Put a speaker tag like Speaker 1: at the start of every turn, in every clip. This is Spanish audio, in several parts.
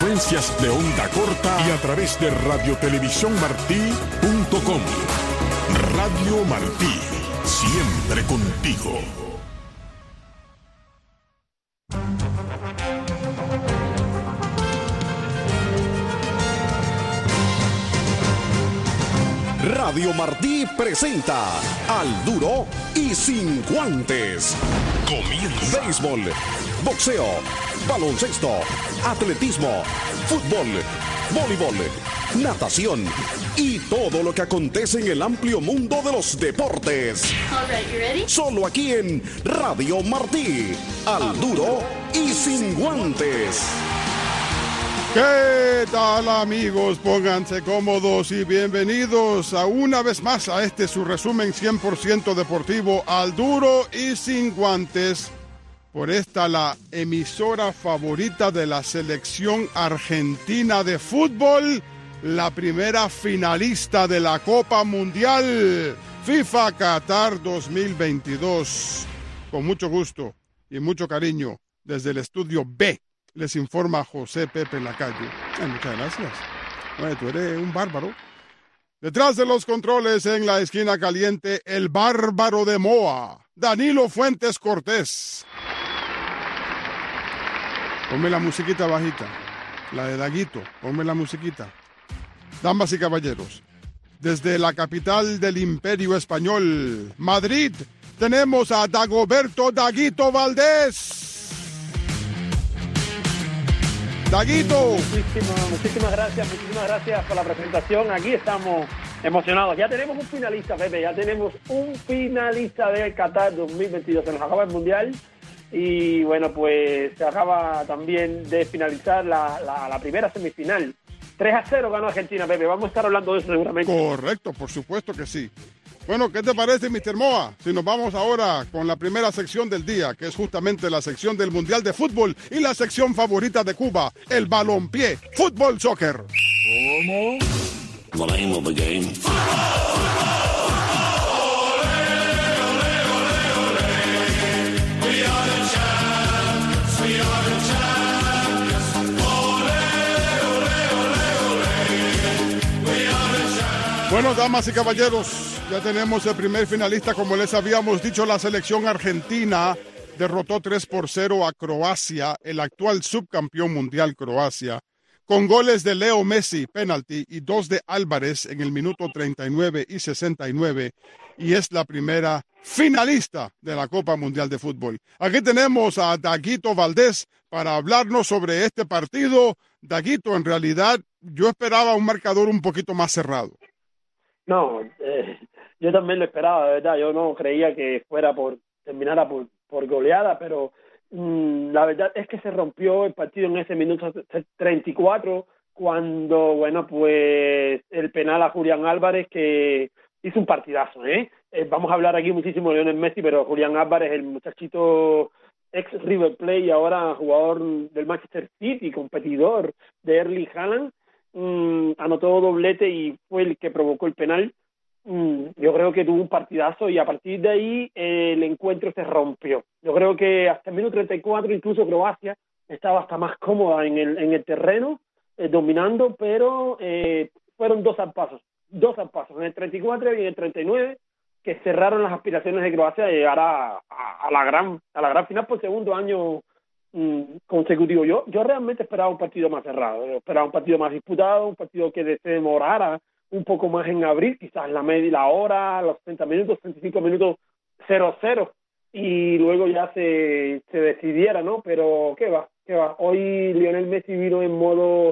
Speaker 1: Frecuencias de onda corta y a través de radiotelevisiónmartí.com. Radio Martí, siempre contigo.
Speaker 2: Radio Martí presenta Al Duro y Sin Guantes.
Speaker 1: Comienza.
Speaker 2: Béisbol, boxeo, baloncesto, atletismo, fútbol, voleibol, natación y todo lo que acontece en el amplio mundo de los deportes.
Speaker 3: All right, you ready?
Speaker 2: Solo aquí en Radio Martí. Al Duro y Sin Guantes.
Speaker 4: ¿Qué tal, amigos? Pónganse cómodos y bienvenidos a una vez más a su resumen 100% deportivo, Al Duro y Sin Guantes, por la emisora favorita de la selección argentina de fútbol, la primera finalista de la Copa Mundial FIFA Qatar 2022. Con mucho gusto y mucho cariño, desde el estudio B, les informa José Pepe Lacalle. Muchas gracias. Bueno, tú eres un bárbaro. Detrás de los controles, en la esquina caliente, el bárbaro de Moa, Danilo Fuentes Cortés. Ponme la musiquita bajita, la de Daguito, ponme la musiquita. Damas y caballeros, desde la capital del Imperio Español, Madrid, tenemos a Dagoberto Daguito Valdés. Daguito.
Speaker 5: Muchísimas gracias por la presentación. Aquí estamos emocionados. Ya tenemos un finalista, Pepe, ya tenemos un finalista del Qatar 2022. Se nos acaba el Mundial y bueno, pues se acaba también de finalizar la primera semifinal. 3-0 ganó Argentina, Pepe. Vamos a estar hablando de eso seguramente.
Speaker 4: Correcto, por supuesto que sí. Bueno, ¿qué te parece, Mr. Moa? Si nos vamos ahora con la primera sección del día, que es justamente la sección del Mundial de Fútbol y la sección favorita de Cuba, el balompié, fútbol, soccer.
Speaker 1: ¿Cómo?
Speaker 2: The name of the game.
Speaker 4: Bueno, damas y caballeros, ya tenemos el primer finalista. Como les habíamos dicho, la selección argentina derrotó 3-0 a Croacia, el actual subcampeón mundial Croacia, con goles de Leo Messi, penalti, y 2 de Álvarez en el minuto 39 y 69, y es la primera finalista de la Copa Mundial de Fútbol. Aquí tenemos a Daguito Valdés para hablarnos sobre este partido. Daguito, en realidad yo esperaba un marcador un poquito más cerrado.
Speaker 5: No, yo también lo esperaba, de verdad. Yo no creía que terminara por goleada, pero la verdad es que se rompió el partido en ese minuto 34 cuando, bueno, pues el penal a Julián Álvarez, que hizo un partidazo, vamos a hablar aquí muchísimo de Lionel Messi, pero Julián Álvarez, el muchachito ex River Plate y ahora jugador del Manchester City, competidor de Erling Haaland, anotó doblete y fue el que provocó el penal. Yo creo que tuvo un partidazo y a partir de ahí el encuentro se rompió. Yo creo que hasta el minuto 34 incluso Croacia estaba hasta más cómoda en el terreno, dominando, pero fueron dos zarpazos, en el 34 y en el 39, que cerraron las aspiraciones de Croacia de llegar a la gran final por segundo año consecutivo. Yo realmente esperaba un partido más cerrado, esperaba un partido más disputado, un partido que se demorara un poco más en abrir, quizás la hora, los 60 minutos, 65 minutos 0-0, y luego ya se decidiera, ¿no? Pero qué va. Hoy Lionel Messi vino en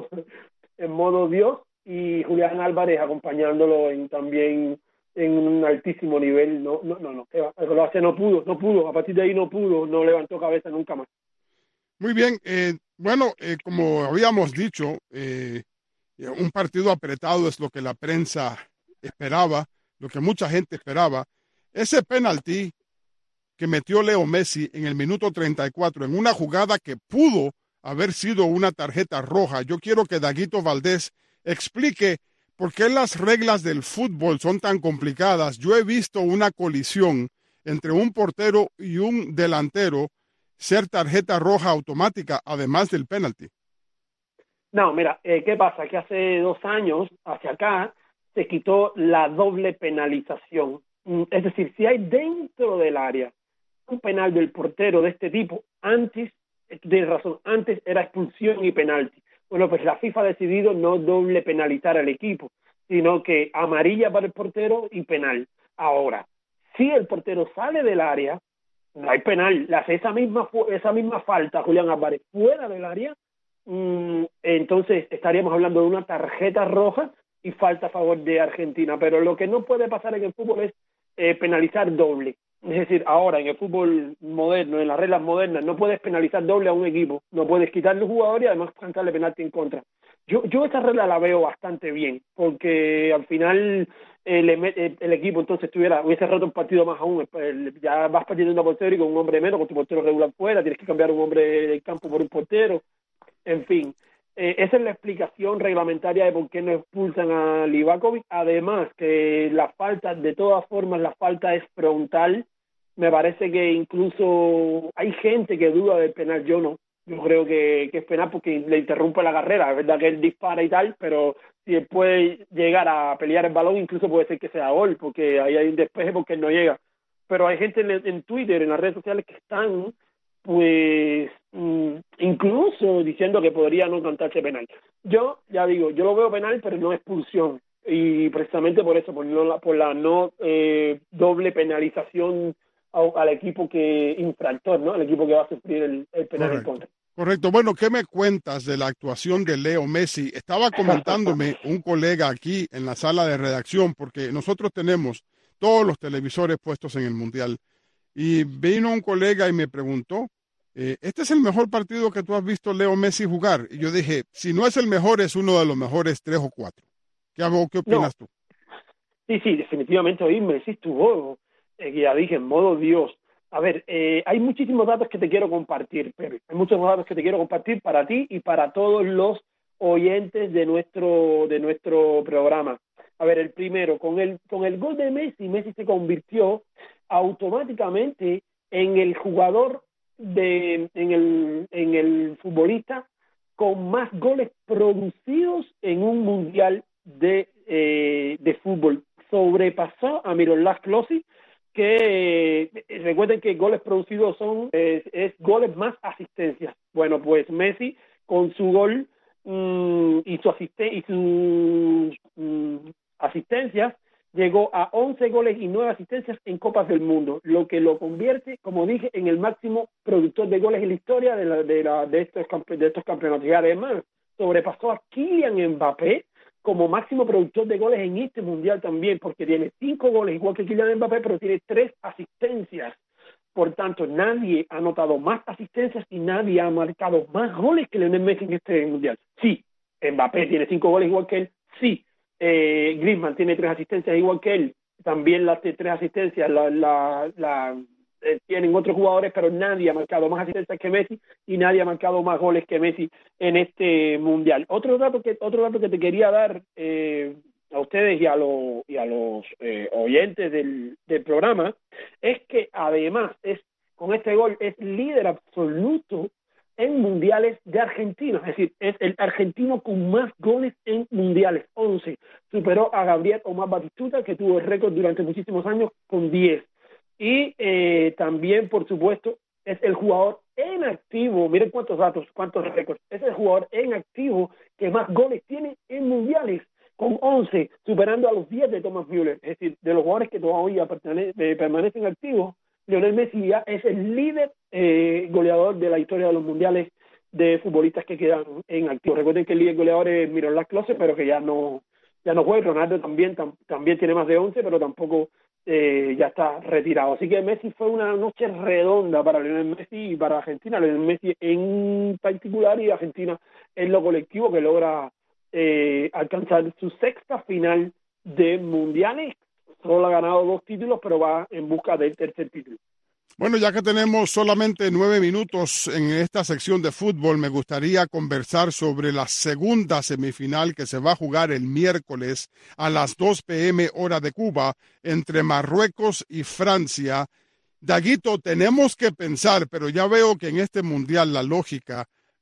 Speaker 5: modo Dios, y Julián Álvarez acompañándolo también en un altísimo nivel. No, qué va. El Croacia no pudo, a partir de ahí no levantó cabeza nunca más.
Speaker 4: Muy bien, como habíamos dicho, un partido apretado es lo que la prensa esperaba, lo que mucha gente esperaba. Ese penalti que metió Leo Messi en el minuto 34 en una jugada que pudo haber sido una tarjeta roja. Yo quiero que Daguito Valdés explique por qué las reglas del fútbol son tan complicadas. Yo he visto una colisión entre un portero y un delantero ser tarjeta roja automática, además del penalti.
Speaker 5: No, mira, ¿qué pasa? Que hace 2 años hacia acá se quitó la doble penalización. Es decir, si hay dentro del área un penal del portero de este tipo, antes, tienes razón, antes era expulsión y penalti. Bueno, pues la FIFA ha decidido no doble penalizar al equipo, sino que amarilla para el portero y penal. Ahora, si el portero sale del área, no hay penal. Le hace esa misma falta a Julián Álvarez fuera del área, entonces estaríamos hablando de una tarjeta roja y falta a favor de Argentina. Pero lo que no puede pasar en el fútbol es penalizar doble. Es decir, ahora en el fútbol moderno, en las reglas modernas, no puedes penalizar doble a un equipo, no puedes quitarle un jugador y además cantarle penalti en contra. Yo esta regla la veo bastante bien, porque al final el equipo entonces hubiese roto un partido más aún, ya vas perdiendo una portero y con un hombre menos, con tu portero regular fuera, tienes que cambiar un hombre del campo por un portero, en fin. Esa es la explicación reglamentaria de por qué no expulsan a Livakovic. Además, que la falta, de todas formas, la falta es frontal. Me parece que incluso hay gente que duda del penal. Yo no. Yo creo que es penal porque le interrumpe la carrera. Es verdad que él dispara y tal, pero si él puede llegar a pelear el balón, incluso puede ser que sea gol, porque ahí hay un despeje porque él no llega. Pero hay gente en Twitter, en las redes sociales, que están pues incluso diciendo que podría no cantarse penal. Yo ya digo, yo lo veo penal, pero no expulsión, y precisamente por eso, por la no doble penalización al equipo que infractor, ¿no? Al equipo que va a sufrir el penal en contra.
Speaker 4: Correcto. Bueno, ¿qué me cuentas de la actuación de Leo Messi? Estaba comentándome un colega aquí en la sala de redacción, porque nosotros tenemos todos los televisores puestos en el Mundial. Y vino un colega y me preguntó, ¿este es el mejor partido que tú has visto Leo Messi jugar? Y yo dije, si no es el mejor, es uno de los mejores 3 o 4. ¿Qué opinas tú?
Speaker 5: Sí, definitivamente hoy Messi estuvo, ya dije, en modo Dios. A ver, hay muchísimos datos que te quiero compartir, Pepe. Hay muchos datos que te quiero compartir para ti y para todos los oyentes de nuestro programa. A ver, el primero, con el gol de Messi se convirtió automáticamente en el jugador en el futbolista con más goles producidos en un mundial de fútbol. Sobrepasó a Miroslav Klose, que recuerden que goles producidos es goles más asistencias. Bueno, pues Messi con su gol y sus asistencias llegó a 11 goles y 9 asistencias en Copas del Mundo, lo que lo convierte, como dije, en el máximo productor de goles en la historia de estos campeonatos. Y además sobrepasó a Kylian Mbappé como máximo productor de goles en este mundial también, porque tiene 5 goles igual que Kylian Mbappé, pero tiene 3 asistencias. Por tanto, nadie ha anotado más asistencias y nadie ha marcado más goles que Lionel Messi en este mundial. Sí, Mbappé tiene 5 goles igual que él, sí. Griezmann tiene 3 asistencias igual que él, también las 3 asistencias tienen otros jugadores, pero nadie ha marcado más asistencias que Messi y nadie ha marcado más goles que Messi en este mundial. Otro dato que te quería dar a ustedes y a los oyentes del programa es que además con este gol es líder absoluto en mundiales de Argentina, es decir, es el argentino con más goles en mundiales, 11. Superó a Gabriel Omar Batistuta, que tuvo el récord durante muchísimos años, con 10. Y también, por supuesto, es el jugador en activo, miren cuántos datos, cuántos récords, es el jugador en activo que más goles tiene en mundiales, con 11, superando a los 10 de Thomas Müller. Es decir, de los jugadores que todavía permanecen activos, Lionel Messi ya es el líder goleador de la historia de los mundiales de futbolistas que quedan en activo. Recuerden que el líder goleador es Miroslav Klose, pero que ya no juega. Ronaldo también tiene más de 11, pero tampoco ya está retirado. Así que Messi fue una noche redonda para Lionel Messi y para Argentina. Lionel Messi en particular y Argentina en lo colectivo, que logra alcanzar su 6ª final de mundiales. Solo ha ganado 2 títulos, pero va en busca del 3er título.
Speaker 4: Bueno, ya que tenemos solamente 9 minutos en esta sección de fútbol, me gustaría conversar sobre la segunda semifinal que se va a jugar el miércoles a las 2 p.m. hora de Cuba entre Marruecos y Francia. Daguito, tenemos que pensar, pero ya veo que en este mundial la lógica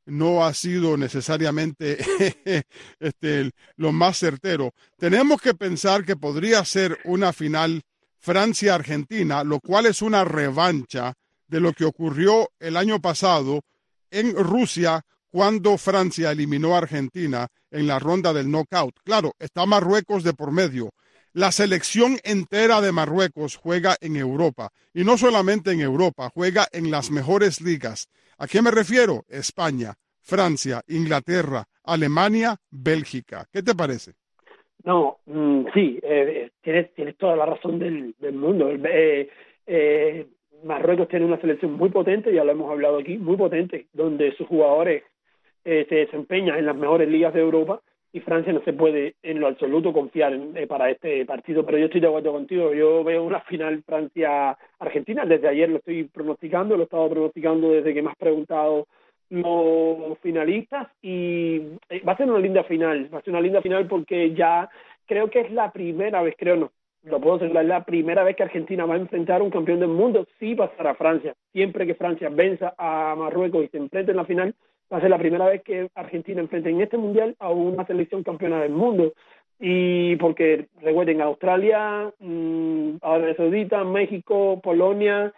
Speaker 4: no ha sido necesariamente lo más certero. Tenemos que pensar que podría ser una final Francia-Argentina, lo cual es una revancha de lo que ocurrió el año pasado en Rusia cuando Francia eliminó a Argentina en la ronda del knockout. Claro, está Marruecos de por medio. La selección entera de Marruecos juega en Europa, y no solamente en Europa, juega en las mejores ligas. ¿A qué me refiero? España, Francia, Inglaterra, Alemania, Bélgica. ¿Qué te parece?
Speaker 5: No, sí, tienes toda la razón del mundo. Marruecos tiene una selección muy potente, ya lo hemos hablado aquí, muy potente, donde sus jugadores se desempeñan en las mejores ligas de Europa, y Francia no se puede en lo absoluto confiar para este partido. Pero yo estoy de acuerdo contigo, yo veo una final Francia-Argentina, desde ayer lo estoy pronosticando, lo he estado pronosticando desde que me has preguntado los finalistas, y va a ser una linda final, porque ya creo que es la primera vez, lo puedo asegurar, la primera vez que Argentina va a enfrentar a un campeón del mundo si pasará a Francia. Siempre que Francia venza a Marruecos y se enfrente en la final, va a ser la primera vez que Argentina enfrente en este mundial a una selección campeona del mundo. Y porque recuerden, Australia, Arabia Saudita, México, Polonia,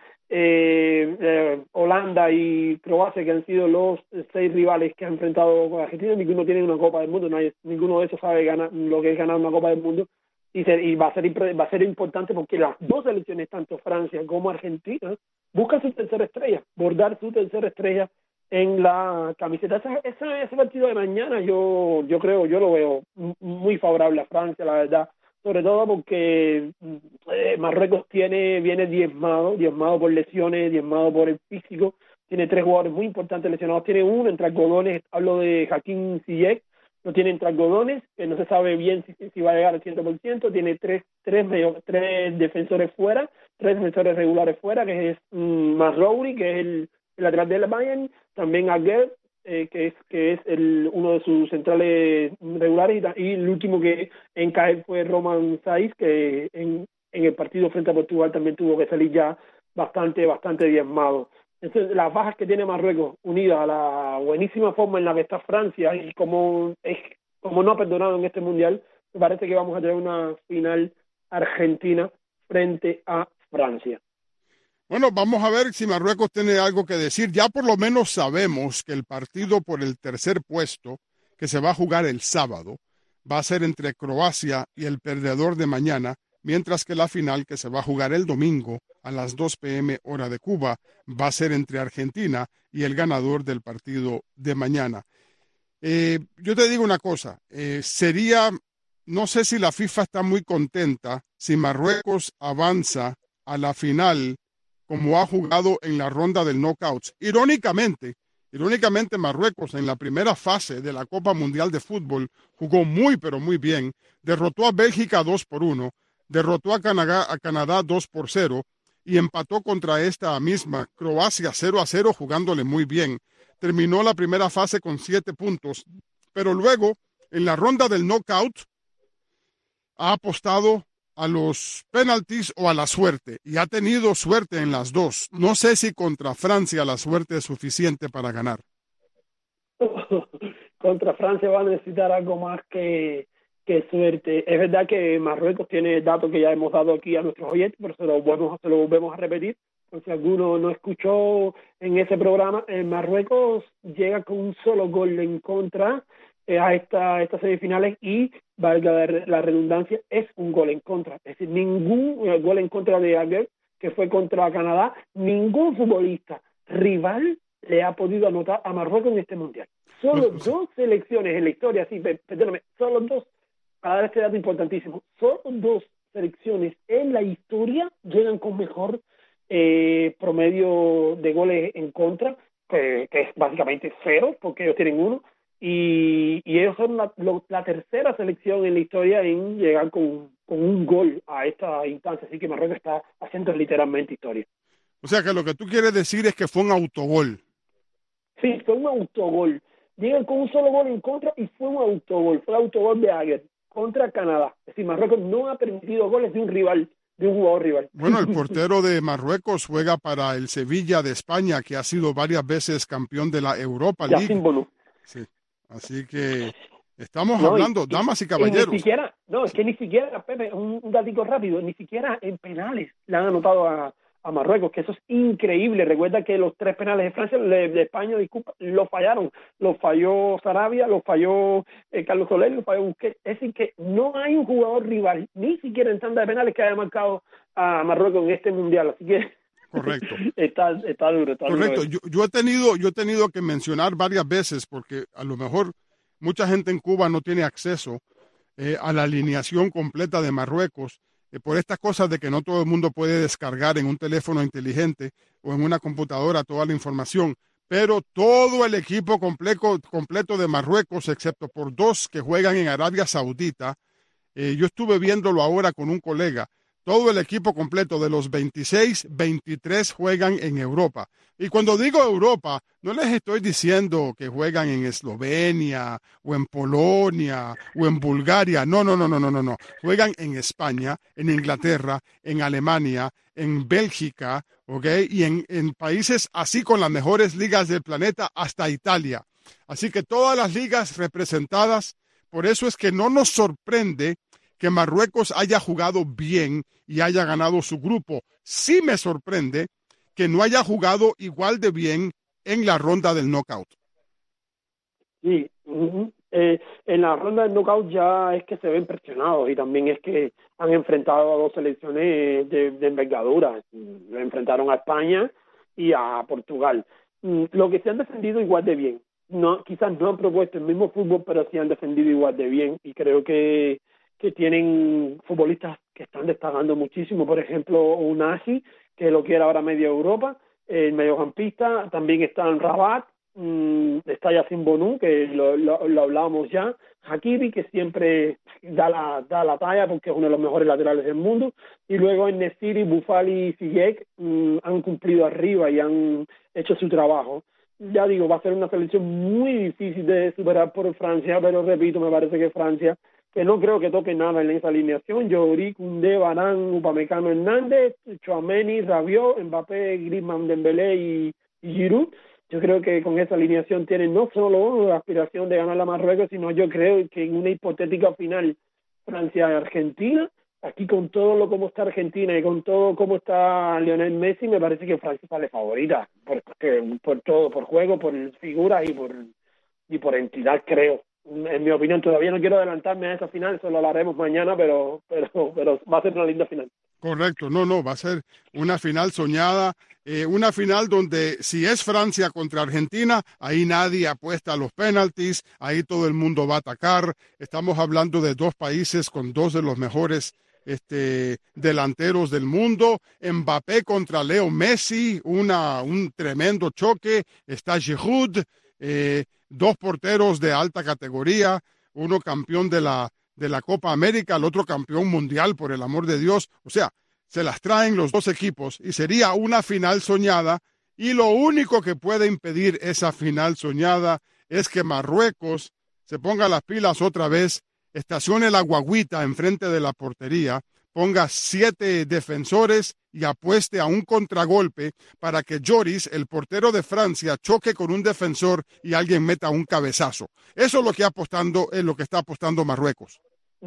Speaker 5: Holanda y Croacia, que han sido los 6 rivales que han enfrentado con Argentina, ninguno tiene una Copa del Mundo, ninguno de esos sabe lo que es ganar una Copa del Mundo, y va a ser importante porque las dos selecciones, tanto Francia como Argentina, buscan su tercera estrella, bordar su tercera estrella en la camiseta. Ese partido de mañana yo lo veo muy favorable a Francia, la verdad, sobre todo porque Marruecos viene diezmado por lesiones, diezmado por el físico, tiene 3 jugadores muy importantes lesionados, tiene uno entre algodones, hablo de Hakim Ziyech, lo tiene entre algodones, que no se sabe bien si va a llegar al 100%, tiene tres defensores fuera, 3 defensores regulares fuera, que es Mazraoui, que es el lateral del Bayern, también Aguerd, que es uno de sus centrales regulares, y el último que en caer fue Roman Saiz, que en el partido frente a Portugal también tuvo que salir ya bastante diezmado. Entonces, las bajas que tiene Marruecos, unidas a la buenísima forma en la que está Francia, y como no ha perdonado en este mundial, me parece que vamos a tener una final Argentina frente a Francia.
Speaker 4: Bueno, vamos a ver si Marruecos tiene algo que decir. Ya por lo menos sabemos que el partido por el tercer puesto, que se va a jugar el sábado, va a ser entre Croacia y el perdedor de mañana, mientras que la final, que se va a jugar el domingo a las 2 p.m. hora de Cuba, va a ser entre Argentina y el ganador del partido de mañana. Yo te digo una cosa, no sé si la FIFA está muy contenta si Marruecos avanza a la final como ha jugado en la ronda del knockouts. Irónicamente, Marruecos en la primera fase de la Copa Mundial de Fútbol jugó muy, pero muy bien. Derrotó a Bélgica 2-1, derrotó a Canadá 2-0 y empató contra esta misma Croacia 0-0 jugándole muy bien. Terminó la primera fase con 7 puntos, pero luego en la ronda del knockout ha apostado a los penaltis o a la suerte, y ha tenido suerte en las dos. No sé si contra Francia la suerte es suficiente para ganar.
Speaker 5: Contra Francia va a necesitar algo más que suerte. Es verdad que Marruecos tiene datos que ya hemos dado aquí a nuestros oyentes, pero se lo volvemos a repetir, por si alguno no escuchó en ese programa. Marruecos llega con un solo gol en contra a estas semifinales, y valga la redundancia, es un gol en contra. Es decir, ningún gol en contra de Aguerd, que fue contra Canadá, ningún futbolista rival le ha podido anotar a Marruecos en este mundial. Solo 2 selecciones en la historia, sí, perdóname, solo 2, para dar este dato importantísimo, solo 2 selecciones en la historia llegan con mejor promedio de goles en contra, que es básicamente 0, porque ellos tienen 1, y ellos son la tercera selección en la historia en llegar con un gol a esta instancia, así que Marruecos está haciendo literalmente historia.
Speaker 4: O sea que lo que tú quieres decir es que fue un autogol.
Speaker 5: Sí, fue un autogol. Llegan con un solo gol en contra y fue un autogol. Fue el autogol de Aguerd contra Canadá. Es decir, Marruecos no ha permitido goles de un rival un jugador rival.
Speaker 4: Bueno, el portero de Marruecos juega para el Sevilla de España, que ha sido varias veces campeón de la Europa League.
Speaker 5: Yacine Bono.
Speaker 4: Sí, así que estamos hablando, damas y caballeros.
Speaker 5: Ni siquiera, es que ni siquiera, Pepe, un datico rápido, ni siquiera en penales le han anotado a Marruecos, que eso es increíble. Recuerda que los 3 penales de Francia, de España, disculpa, los fallaron. Los falló Sarabia, los falló Carlos Soler, los falló Busquets. Es decir, que no hay un jugador rival, ni siquiera en tanda de penales, que haya marcado a Marruecos en este mundial. Así que
Speaker 4: correcto.
Speaker 5: está duro.
Speaker 4: Correcto.
Speaker 5: Duro.
Speaker 4: Yo he tenido que mencionar varias veces, porque a lo mejor mucha gente en Cuba no tiene acceso a la alineación completa de Marruecos, por estas cosas de que no todo el mundo puede descargar en un teléfono inteligente o en una computadora toda la información, pero todo el equipo completo de Marruecos, excepto por 2 que juegan en Arabia Saudita, yo estuve viéndolo ahora con un colega, todo el equipo completo de los 26, 23 juegan en Europa. Y cuando digo Europa, no les estoy diciendo que juegan en Eslovenia o en Polonia o en Bulgaria. No. Juegan en España, en Inglaterra, en Alemania, en Bélgica, ¿ok? Y en países así con las mejores ligas del planeta, hasta Italia. Así que todas las ligas representadas, por eso es que no nos sorprende que Marruecos haya jugado bien y haya ganado su grupo. Sí me sorprende que no haya jugado igual de bien en la ronda del knockout.
Speaker 5: Sí, en la ronda del knockout ya es que se ven presionados, y también es que han enfrentado a 2 selecciones de envergadura. Enfrentaron a España y a Portugal. Lo que se han defendido igual de bien. No, quizás no han propuesto el mismo fútbol, pero sí han defendido igual de bien, y creo que tienen futbolistas que están destacando muchísimo. Por ejemplo, Unasi, que lo quiere ahora media Europa, el mediocampista. También está en Rabat, está Yacine Bono, que lo hablábamos ya, Hakimi, que siempre da la talla porque es uno de los mejores laterales del mundo, y luego en Nesiri, Boufali y Ziyech han cumplido arriba y han hecho su trabajo. Ya digo, va a ser una selección muy difícil de superar por Francia, pero repito, me parece que Francia, que no creo que toque nada en esa alineación, Lloris, Koundé, Varane, Upamecano, Hernández, Tchouaméni, Rabiot, Mbappé, Griezmann, Dembélé y Giroud. Yo creo que con esa alineación tienen no solo la aspiración de ganar a Marruecos, sino yo creo que en una hipotética final Francia-Argentina, aquí con todo lo como está Argentina y con todo como está Lionel Messi, me parece que Francia sale favorita, por todo, por juego, por figuras y por entidad, creo. En mi opinión, todavía no quiero adelantarme a esa final, eso lo hablaremos mañana, pero va a ser una linda final.
Speaker 4: Correcto, no, va a ser una final soñada, una final donde si es Francia contra Argentina, ahí nadie apuesta a los penaltis, ahí todo el mundo va a atacar. Estamos hablando de 2 países con 2 de los mejores delanteros del mundo. Mbappé contra Leo Messi, un tremendo choque. Está Giroud, 2 porteros de alta categoría, uno campeón de la Copa América, el otro campeón mundial, por el amor de Dios. O sea, se las traen los 2 equipos y sería una final soñada, y lo único que puede impedir esa final soñada es que Marruecos se ponga las pilas otra vez, estacione la guaguita enfrente de la portería, ponga 7 defensores y apueste a un contragolpe para que Lloris, el portero de Francia, choque con un defensor y alguien meta un cabezazo. Eso es lo que está apostando Marruecos.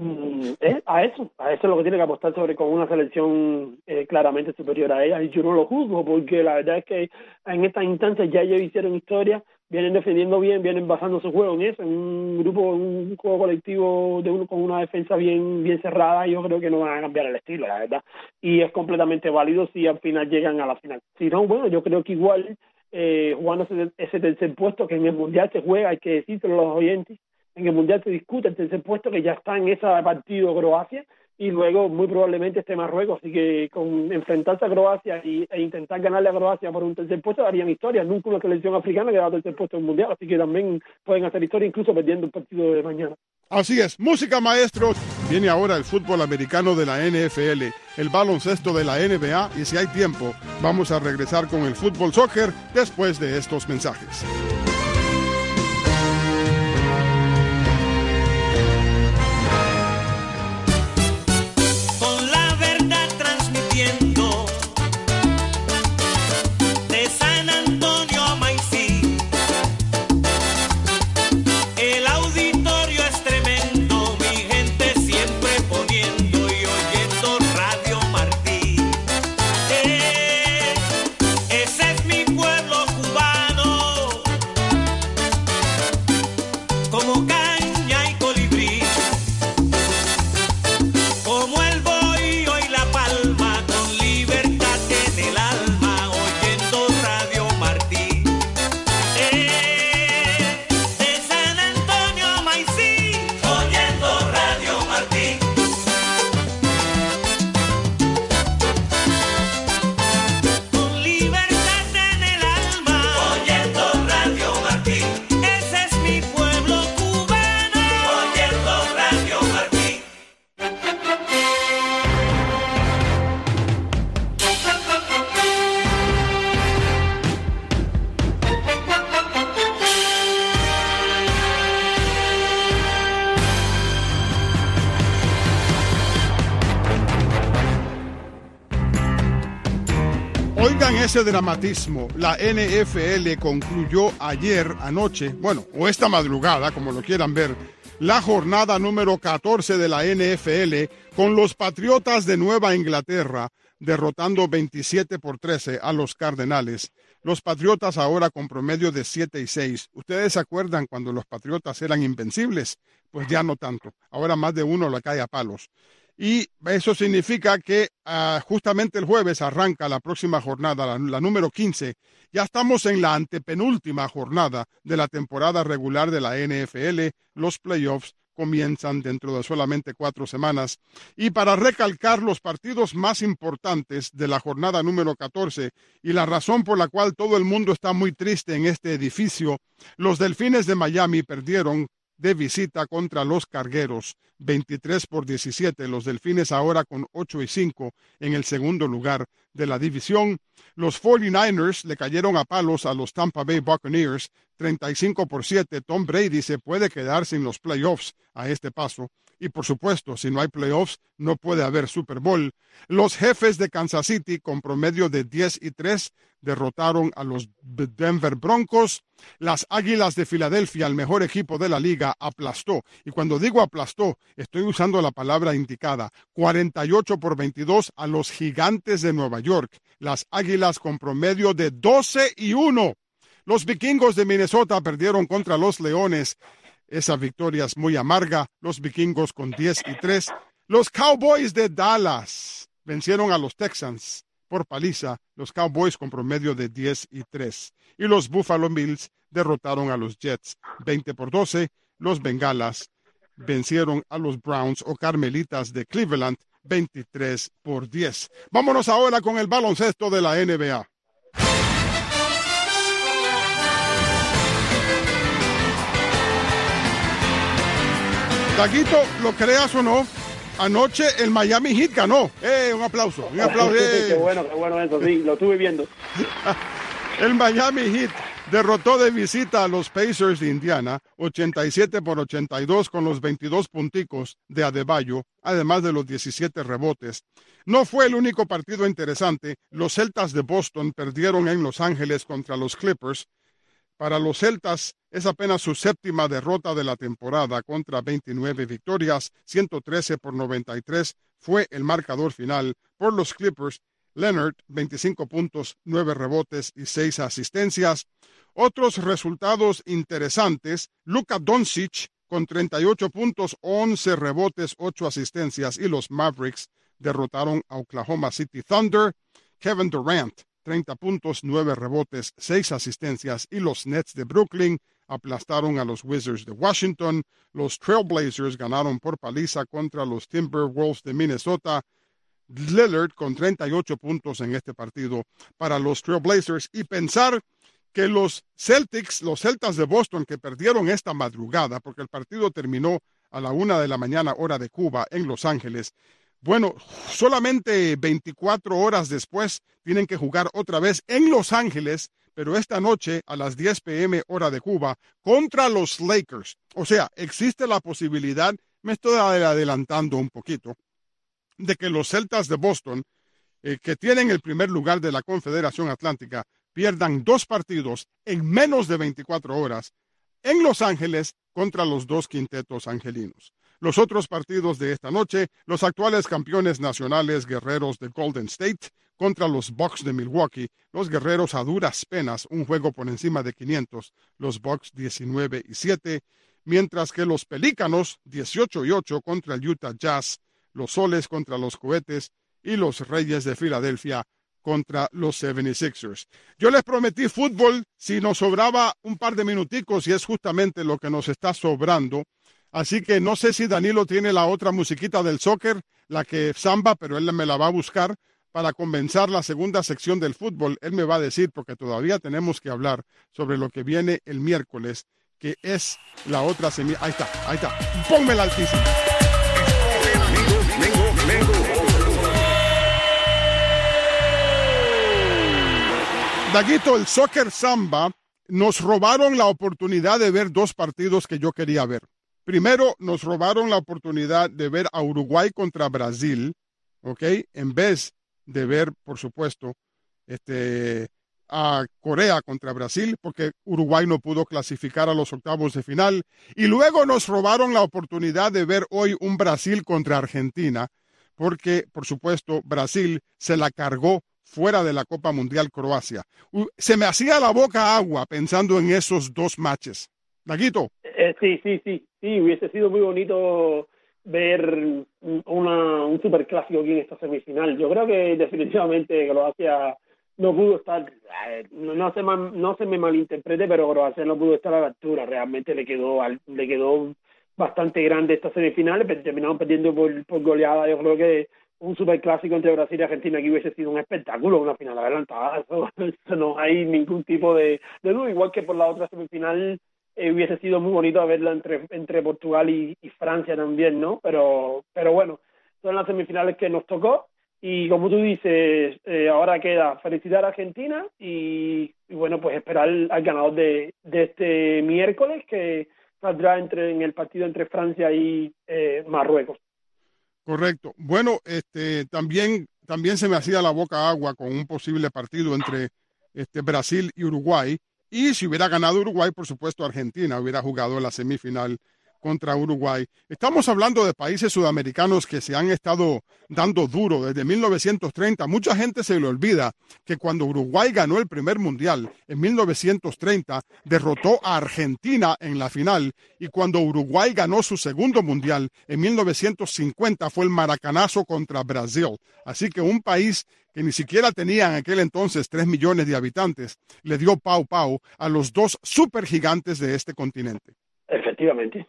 Speaker 5: A eso es lo que tiene que apostar, con una selección claramente superior a ella, y yo no lo juzgo, porque la verdad es que en estas instancias ya ellos hicieron historia, vienen defendiendo bien, vienen basando su juego en eso, en un juego colectivo con una defensa bien cerrada. Yo creo que no van a cambiar el estilo, la verdad, y es completamente válido si al final llegan a la final. Si no, bueno, yo creo que igual jugando ese tercer puesto, que en el Mundial se juega, hay que decírselo a los oyentes, en el Mundial se discute el tercer puesto, que ya está en ese partido Croacia, y luego muy probablemente esté Marruecos, así que con enfrentarse a Croacia e intentar ganarle a Croacia por un tercer puesto harían historia. Nunca una selección africana que ha dado tercer puesto en el Mundial, así que también pueden hacer historia, incluso perdiendo el partido de mañana.
Speaker 4: Así es, música maestro. Viene ahora el fútbol americano de la NFL, el baloncesto de la NBA, y si hay tiempo vamos a regresar con el fútbol soccer después de estos mensajes.
Speaker 3: Con la verdad transmitida
Speaker 4: Oigan ese dramatismo. La NFL concluyó anoche, o esta madrugada, como lo quieran ver, la jornada número 14 de la NFL con los Patriotas de Nueva Inglaterra derrotando 27-13 a los Cardenales. Los Patriotas ahora con promedio de 7-6. ¿Ustedes se acuerdan cuando los Patriotas eran invencibles? Pues ya no tanto. Ahora más de uno le cae a palos. Y eso significa que justamente el jueves arranca la próxima jornada, la número 15. Ya estamos en la antepenúltima jornada de la temporada regular de la NFL. Los playoffs comienzan dentro de solamente 4 semanas. Y para recalcar los partidos más importantes de la jornada número 14 y la razón por la cual todo el mundo está muy triste en este edificio, los Delfines de Miami perdieron de visita contra los Cargueros, 23-17. Los Delfines ahora con 8-5 en el segundo lugar de la división. Los 49ers le cayeron a palos a los Tampa Bay Buccaneers, 35-7. Tom Brady se puede quedar sin los playoffs a este paso. Y por supuesto, si no hay playoffs, no puede haber Super Bowl. Los Jefes de Kansas City, con promedio de 10-3, derrotaron a los Denver Broncos. Las Águilas de Filadelfia, el mejor equipo de la liga, aplastó. Y cuando digo aplastó, estoy usando la palabra indicada. 48-22 a los Gigantes de Nueva York. Las Águilas con promedio de 12-1. Los Vikingos de Minnesota perdieron contra los Leones. Esa victoria es muy amarga. Los Vikingos con 10-3. Los Cowboys de Dallas vencieron a los Texans por paliza. Los Cowboys con promedio de 10-3. Y los Buffalo Bills derrotaron a los Jets 20-12. Los Bengalas vencieron a los Browns o Carmelitas de Cleveland 23-10. Vámonos ahora con el baloncesto de la NBA. Daguito, lo creas o no, anoche el Miami Heat ganó. Un aplauso, un aplauso.
Speaker 5: Qué bueno eso, sí, lo estuve viendo.
Speaker 4: El Miami Heat derrotó de visita a los Pacers de Indiana, 87-82 con los 22 punticos de Adebayo, además de los 17 rebotes. No fue el único partido interesante. Los Celtas de Boston perdieron en Los Ángeles contra los Clippers. Para los Celtas es apenas su séptima derrota de la temporada contra 29 victorias, 113-93 fue el marcador final. Por los Clippers, Leonard, 25 puntos, 9 rebotes y 6 asistencias. Otros resultados interesantes, Luka Doncic con 38 puntos, 11 rebotes, 8 asistencias y los Mavericks derrotaron a Oklahoma City Thunder. Kevin Durant, 30 puntos, 9 rebotes, 6 asistencias y los Nets de Brooklyn aplastaron a los Wizards de Washington. Los Trailblazers ganaron por paliza contra los Timberwolves de Minnesota. Lillard con 38 puntos en este partido para los Trailblazers. Y pensar que los Celtas de Boston, que perdieron esta madrugada, porque el partido terminó a la 1 de la mañana, hora de Cuba, en Los Ángeles. Bueno, solamente 24 horas después tienen que jugar otra vez en Los Ángeles, pero esta noche a las 10 p.m. hora de Cuba contra los Lakers. O sea, existe la posibilidad, me estoy adelantando un poquito, de que los Celtas de Boston, que tienen el primer lugar de la Confederación Atlántica, pierdan 2 partidos en menos de 24 horas en Los Ángeles contra los 2 quintetos angelinos. Los otros partidos de esta noche, los actuales campeones nacionales Guerreros de Golden State contra los Bucks de Milwaukee. Los Guerreros a duras penas, un juego por encima de 500. Los Bucks 19-7, mientras que los Pelícanos 18-8 contra el Utah Jazz. Los Soles contra los Cohetes y los Reyes de Filadelfia contra los 76ers. Yo les prometí fútbol si nos sobraba un par de minuticos y es justamente lo que nos está sobrando. Así que no sé si Danilo tiene la otra musiquita del soccer, la que samba, pero él me la va a buscar para comenzar la segunda sección del fútbol. Él me va a decir, porque todavía tenemos que hablar sobre lo que viene el miércoles, que es la otra semilla. Ahí está. Pónmela altísima. Daguito, el soccer samba, nos robaron la oportunidad de ver 2 partidos que yo quería ver. Primero, nos robaron la oportunidad de ver a Uruguay contra Brasil, ¿ok? En vez de ver, por supuesto, a Corea contra Brasil, porque Uruguay no pudo clasificar a los octavos de final. Y luego nos robaron la oportunidad de ver hoy un Brasil contra Argentina, porque, por supuesto, Brasil se la cargó fuera de la Copa Mundial Croacia. Se me hacía la boca agua pensando en esos dos matches. Daguito.
Speaker 5: Sí, hubiese sido muy bonito ver un superclásico aquí en esta semifinal. Yo creo que definitivamente Croacia no pudo estar, no se me malinterprete, pero Croacia no pudo estar a la altura. Realmente le quedó bastante grande esta semifinal, pero terminaron perdiendo por goleada. Yo creo que un superclásico entre Brasil y Argentina aquí hubiese sido un espectáculo, una final adelantada. Eso no hay ningún tipo de duda, igual que por la otra semifinal. Hubiese sido muy bonito verla entre Portugal y Francia también, ¿no? Pero bueno, son las semifinales que nos tocó y como tú dices, ahora queda felicitar a Argentina y bueno, pues esperar al ganador de este miércoles que saldrá en el partido entre Francia y Marruecos.
Speaker 4: Correcto. Bueno, también se me hacía la boca agua con un posible partido entre Brasil y Uruguay. Y si hubiera ganado Uruguay, por supuesto, Argentina hubiera jugado la semifinal contra Uruguay. Estamos hablando de países sudamericanos que se han estado dando duro desde 1930. Mucha gente se le olvida que cuando Uruguay ganó el primer mundial en 1930, derrotó a Argentina en la final. Y cuando Uruguay ganó su segundo mundial en 1950, fue el maracanazo contra Brasil. Así que un país que ni siquiera tenía en aquel entonces 3 millones de habitantes, le dio pau a los dos supergigantes de este continente.
Speaker 5: Efectivamente.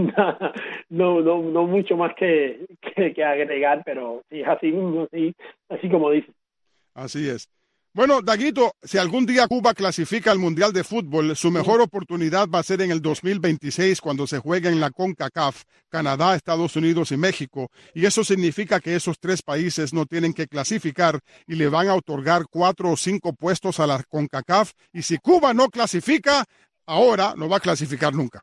Speaker 5: No mucho más que agregar, pero sí, así como dices.
Speaker 4: Así es. Bueno, Daguito, si algún día Cuba clasifica al Mundial de Fútbol, su mejor oportunidad va a ser en el 2026 cuando se juegue en la CONCACAF, Canadá, Estados Unidos y México. Y eso significa que esos 3 países no tienen que clasificar y le van a otorgar 4 o 5 puestos a la CONCACAF. Y si Cuba no clasifica, ahora no va a clasificar nunca.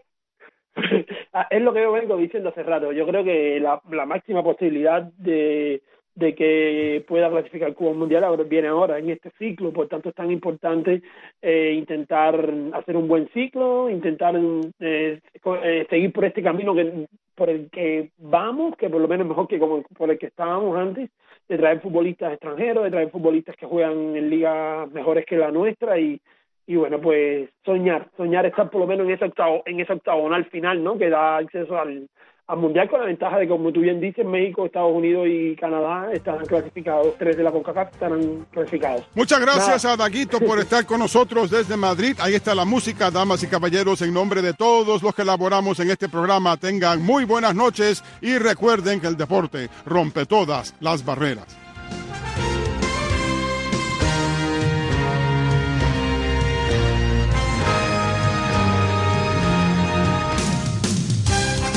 Speaker 5: Es lo que yo vengo diciendo hace rato. Yo creo que la máxima posibilidad de que pueda clasificar Cuba al Mundial viene ahora, en este ciclo. Por tanto, es tan importante intentar hacer un buen ciclo, intentar seguir por este camino por el que vamos, que por lo menos mejor que por el que estábamos antes, de traer futbolistas extranjeros, de traer futbolistas que juegan en ligas mejores que la nuestra y bueno, pues soñar estar por lo menos en esa octagonal final, ¿no? Que da acceso al Mundial, con la ventaja de, como tú bien dices, México, Estados Unidos y Canadá están clasificados, 3 de la CONCACAF estarán clasificados.
Speaker 4: Muchas gracias a Daguito por estar con nosotros desde Madrid. Ahí está la música, damas y caballeros, en nombre de todos los que elaboramos en este programa. Tengan muy buenas noches y recuerden que el deporte rompe todas las barreras.